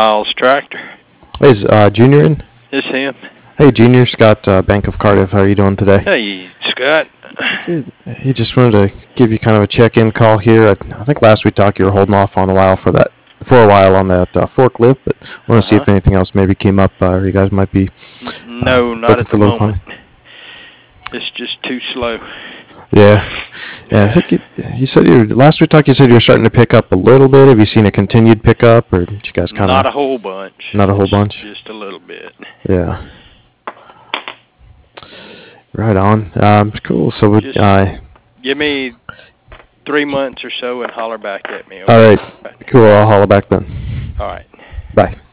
Miles Tractor. Hey, is Junior in? It's him. Hey, Junior, Scott, Bank of Cardiff. How are you doing today? Hey, Scott. Good. He just wanted to give you kind of a check-in call here. I think last we talked, you were holding off on a while for a while on that forklift, but I want to see if anything else maybe came up, or you guys might be no, not at the moment. It's just too slow. Yeah. I think you said last we talked. You said you were starting to pick up a little bit. Have you seen a continued pickup, or did you guys kind of? Not a whole bunch. Not a whole bunch. Just a little bit. Yeah. Right on. Cool. So give me 3 months or so and holler back at me. Okay? All right. Cool. I'll holler back then. All right. Bye.